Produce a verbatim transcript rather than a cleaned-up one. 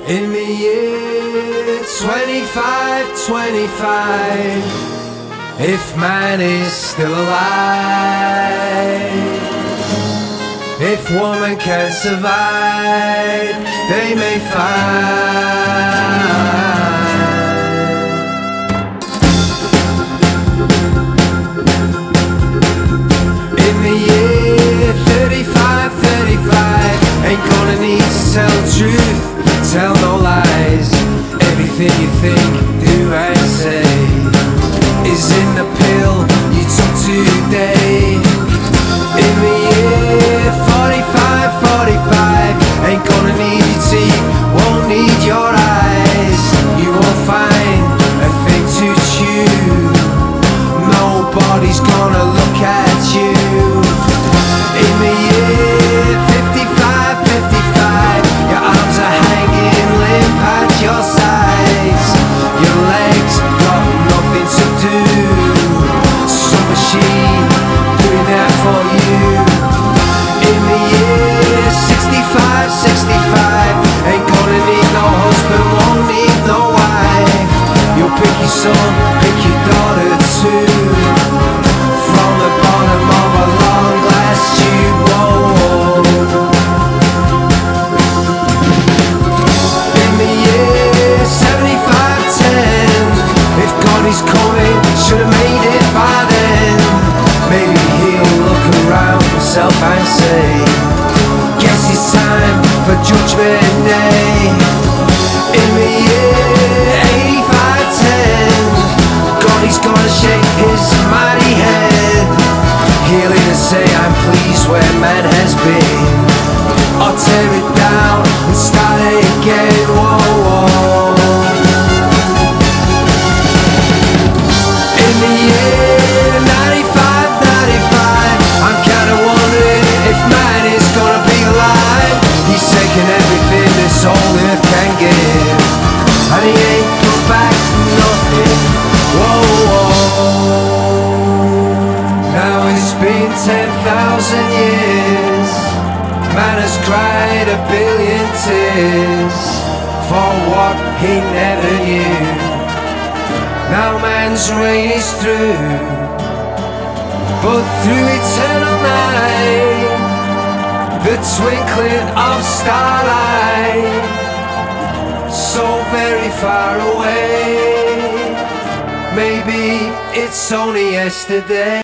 In the year twenty-five twenty-five, if man is still alive, if woman can survive, they may find. In the year thirty-five thirty-five, ain't gonna need to tell the truth, tell no lies. Everything you think, do and say is in the pill you took today. In the year forty-five forty-five, ain't gonna need your teeth, won't need your eyes. You won't find a thing to chew, nobody's gonna look at you. In the year fifty-five fifty-five, your arms are hanging limp at your sides, your legs got nothing to do, some machine doing that for you. In the year sixty-five sixty-five, ain't gonna need no husband, won't need no wife. You'll pick your son, pick your daughter too, from the bottom of a long glass tube. Whoa. In the year seventy-five ten, if God is coming, should've made it by then. Maybe he'll look around himself and say, guess it's time for Judgment Day. In the year eighty-five ten, God is gonna shake his mighty head. He'll either say, I'm pleased where man has been, or tear it down and start again. Whoa, whoa. In the year ninety-five ninety-five, I'm kinda wondering if man is gonna be alive. He's taken everything this whole earth can give, and he ain't put back nothing. Whoa, whoa. Now it's been ten thousand years, man has cried a billion tears for what he never knew. Now man's reign is through, but through eternal night, the twinkling of starlight, so very far away, maybe it's only yesterday.